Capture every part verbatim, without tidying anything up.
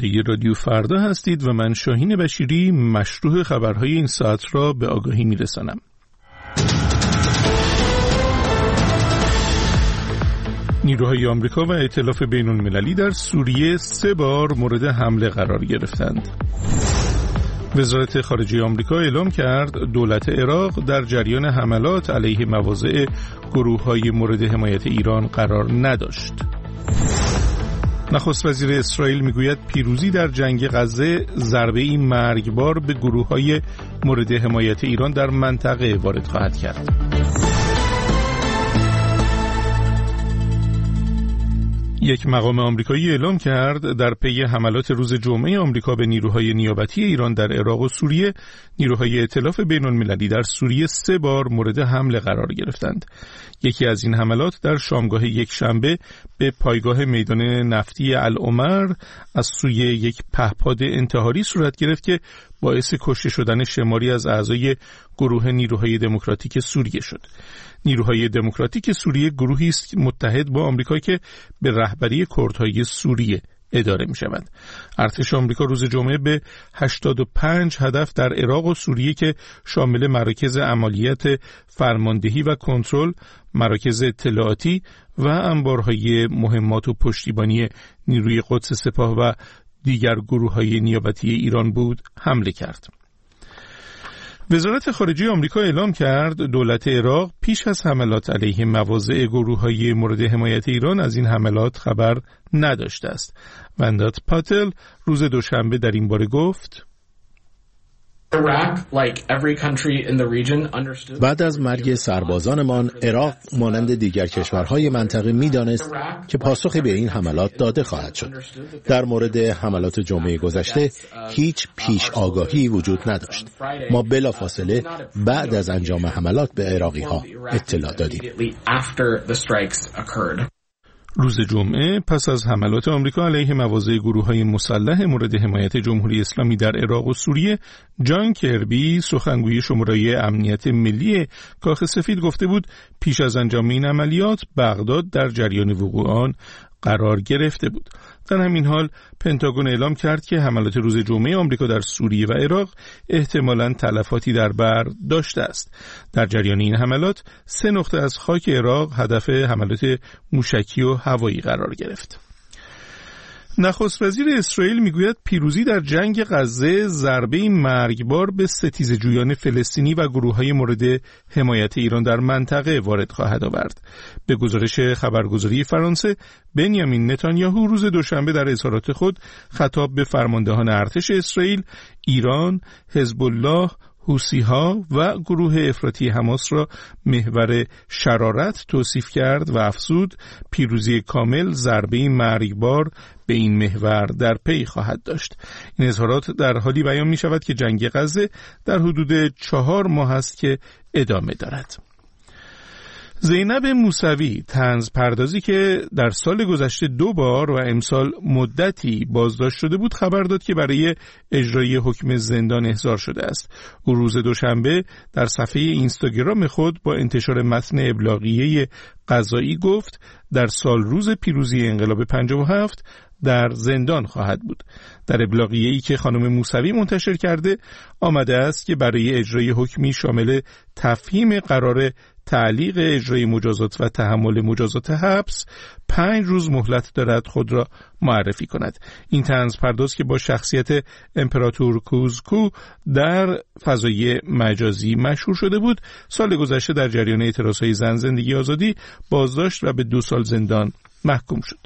شنونده رادیو فردا هستید و من شاهین بشیری مشروح خبرهای این ساعت را به آگاهی میرسانم. نیروهای آمریکا و ائتلاف بین‌المللی در سوریه سه بار مورد حمله قرار گرفتند. وزارت خارجه آمریکا اعلام کرد دولت عراق در جریان حملات علیه مواضع گروه‌های مورد حمایت ایران قرار نداشت. نخست وزیر اسرائیل میگوید پیروزی در جنگ غزه ضربه‌ای مرگبار به گروه‌های مورد حمایت ایران در منطقه وارد خواهد کرد. یک مقام آمریکایی اعلام کرد در پی حملات روز جمعه آمریکا به نیروهای نیابتی ایران در عراق و سوریه، نیروهای ائتلاف بین‌المللی در سوریه سه بار مورد حمله قرار گرفتند. یکی از این حملات در شامگاه یک شنبه به پایگاه میدان نفتی العمر از سوی یک پهپاد انتحاری صورت گرفت که باعث کشته شدن شماری از اعضای گروه نیروهای دموکراتیک سوریه شد. نیروهای دموکراتیک سوریه گروهی است متحد با آمریکا که به رهبری کردهای سوریه اداره می شود. ارتش آمریکا روز جمعه به هشتاد و پنج هدف در عراق و سوریه که شامل مراکز عملیات فرماندهی و کنترل، مراکز اطلاعاتی و انبارهای مهمات و پشتیبانی نیروی قدس سپاه و دیگر گروه‌های نیابتی ایران بود حمله کرد. وزارت خارجه آمریکا اعلام کرد دولت عراق پیش از حملات علیه مواضع گروه‌های مورد حمایت ایران از این حملات خبر نداشته است. وندات پاتل روز دوشنبه در این باره گفت: بعد از مرگ سربازانمان، عراق مانند دیگر کشورهای منطقه می‌دانست که پاسخی به این حملات داده خواهد شد. در مورد حملات جمعه گذشته هیچ پیش آگاهی وجود نداشت. ما بلافاصله بعد از انجام حملات به عراقی‌ها اطلاع دادیم. روز جمعه پس از حملات آمریکا علیه مواضع گروه‌های مسلح مورد حمایت جمهوری اسلامی در عراق و سوریه، جان کربی سخنگوی شورای امنیت ملی کاخ سفید گفته بود پیش از انجام این عملیات بغداد در جریان وقوع آن قرار گرفته بود. در همین حال پنتاگون اعلام کرد که حملات روز جمعه آمریکا در سوریه و عراق احتمالاً تلفاتی در بر داشته است. در جریان این حملات سه نقطه از خاک عراق هدف حملات موشکی و هوایی قرار گرفت. نخست وزیر اسرائیل میگوید پیروزی در جنگ غزه ضربه‌ای مرگبار به ستیزجویان فلسطینی و گروه‌های مورد حمایت ایران در منطقه وارد خواهد آورد. به گزارش خبرگزاری فرانسه، بنیامین نتانیاهو روز دوشنبه در اظهارات خود خطاب به فرماندهان ارتش اسرائیل، ایران، حزب الله، حوثی‌ها و گروه افراطی حماس را محور شرارت توصیف کرد و افزود پیروزی کامل ضربه‌ای مرگبار به این محور در پی خواهد داشت. این اظهارات در حالی بیان می شود که جنگ غزه در حدود چهار ماه است که ادامه دارد. زینب موسوی، طنز پردازی که در سال گذشته دو بار و امسال مدتی بازداشت شده بود، خبر داد که برای اجرای حکم زندان احضار شده است. او روز دوشنبه در صفحه اینستاگرام خود با انتشار متن ابلاغیه قضایی گفت در سال روز پیروزی انقلاب پنجاه و هفت در زندان خواهد بود. در ابلاغیه‌ای که خانم موسوی منتشر کرده آمده است که برای اجرای حکمی شامل تفهیم قرار تعلیق اجرای مجازات و تحمل مجازات حبس پنج روز مهلت دارد خود را معرفی کند. این طنز پرداز که با شخصیت امپراتور کوزکو در فضای مجازی مشهور شده بود، سال گذشته در جریان اعتراضهای زن زندگی آزادی بازداشت و به دو سال زندان محکوم شد.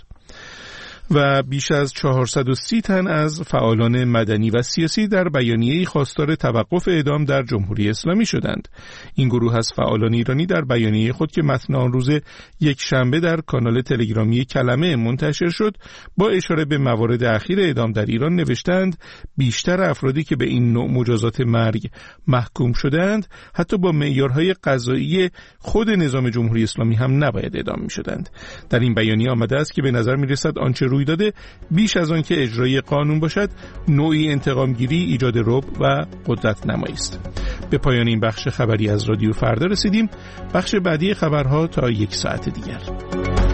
و بیش از چهارصد و سی تن از فعالان مدنی و سیاسی در بیانیه‌ای خواستار توقف اعدام در جمهوری اسلامی شدند. این گروه از فعالان ایرانی در بیانیه خود که متن آن روز یک شنبه در کانال تلگرامی کلمه منتشر شد، با اشاره به موارد اخیر اعدام در ایران نوشتند بیشتر افرادی که به این نوع مجازات مرگ محکوم شدند حتی با معیارهای قضایی خود نظام جمهوری اسلامی هم نباید اعدام می‌شدند. در این بیانیه آمده است که به نظر می‌رسد آنچه روی داده بیش از آن که اجرای قانون باشد نوعی انتقامگیری، ایجاد رعب و قدرت نمایی است. به پایان این بخش خبری از رادیو فردا رسیدیم. بخش بعدی خبرها تا یک ساعت دیگر.